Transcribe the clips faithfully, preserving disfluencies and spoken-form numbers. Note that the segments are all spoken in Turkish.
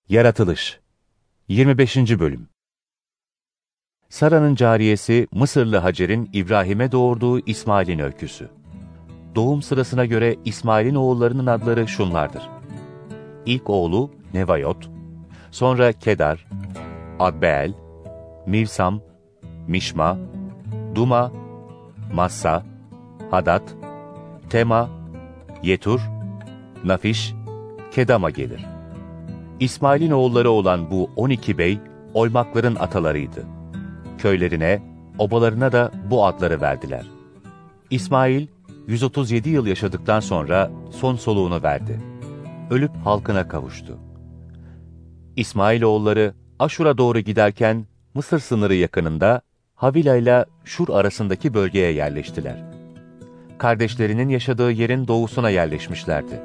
Yaratılış yirmi beşinci. Bölüm. Sara'nın cariyesi Mısırlı Hacer'in İbrahim'e doğurduğu İsmail'in öyküsü. Doğum sırasına göre İsmail'in oğullarının adları şunlardır: İlk oğlu Nevayot, sonra Kedar, Adbeel, Mivsam, Mişma, Duma, Massa, Hadat, Tema, Yetur, Nafiş, Kedama gelir. İsmail'in oğulları olan bu on iki bey, oymakların atalarıydı. Köylerine, obalarına da bu adları verdiler. İsmail, yüz otuz yedi yıl yaşadıktan sonra son soluğunu verdi. Ölüp halkına kavuştu. İsmail oğulları Aşur'a doğru giderken Mısır sınırı yakınında Havila ile Şur arasındaki bölgeye yerleştiler. Kardeşlerinin yaşadığı yerin doğusuna yerleşmişlerdi.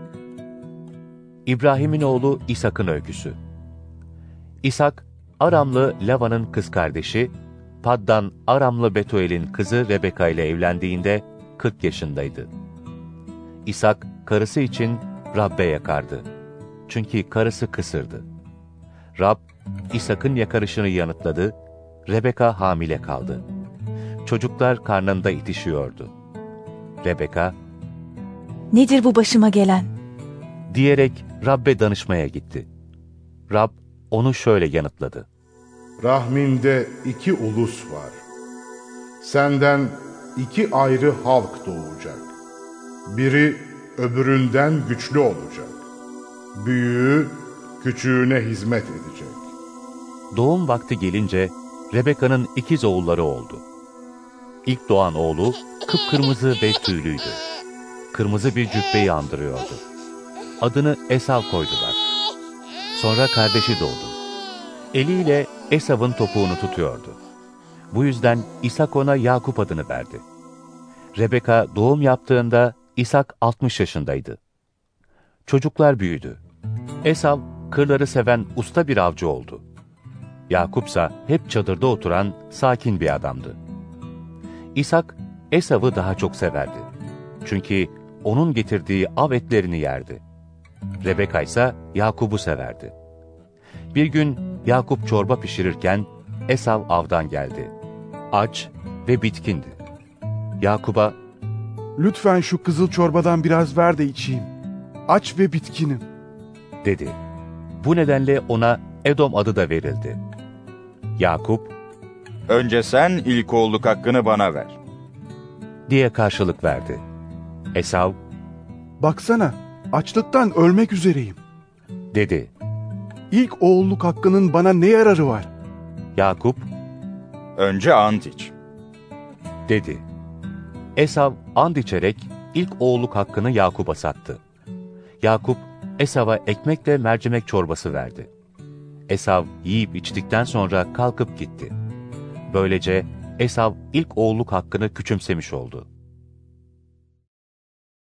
İbrahim'in oğlu İshak'ın öyküsü. İshak, Aramlı Lavan'ın kız kardeşi, Paddan Aramlı Betuel'in kızı Rebeka ile evlendiğinde kırk yaşındaydı. İshak, karısı için Rab'be yakardı. Çünkü karısı kısırdı. Rab, İshak'ın yakarışını yanıtladı, Rebeka hamile kaldı. Çocuklar karnında itişiyordu. Rebeka, "Nedir bu başıma gelen?" diyerek Rab'be danışmaya gitti. Rab, onu şöyle yanıtladı: Rahminde iki ulus var. Senden iki ayrı halk doğacak. Biri öbüründen güçlü olacak. Büyüğü küçüğüne hizmet edecek. Doğum vakti gelince Rebeka'nın ikiz oğulları oldu. İlk doğan oğlu kıpkırmızı ve tüylüydü. Kırmızı bir cübbeyi andırıyordu. Adını Esav koydular. Sonra kardeşi doğdu. Eliyle Esav'ın topuğunu tutuyordu. Bu yüzden İshak ona Yakup adını verdi. Rebeka doğum yaptığında İshak altmış yaşındaydı. Çocuklar büyüdü. Esav, kırları seven usta bir avcı oldu. Yakupsa hep çadırda oturan sakin bir adamdı. İshak, Esav'ı daha çok severdi. Çünkü onun getirdiği av etlerini yerdi. Rebeka ise Yakup'u severdi. Bir gün Yakup çorba pişirirken Esav avdan geldi. Aç ve bitkindi. Yakup'a, "Lütfen şu kızıl çorbadan biraz ver de içeyim. Aç ve bitkinim," dedi. Bu nedenle ona Edom adı da verildi. Yakup, "Önce sen ilk oğulluk hakkını bana ver," diye karşılık verdi. Esav, "Baksana, açlıktan ölmek üzereyim," dedi. "İlk oğulluk hakkının bana ne yararı var?" Yakup, "Önce ant iç," dedi. Esav and içerek ilk oğulluk hakkını Yakup'a sattı. Yakup, Esav'a ekmekle mercimek çorbası verdi. Esav yiyip içtikten sonra kalkıp gitti. Böylece Esav ilk oğulluk hakkını küçümsemiş oldu.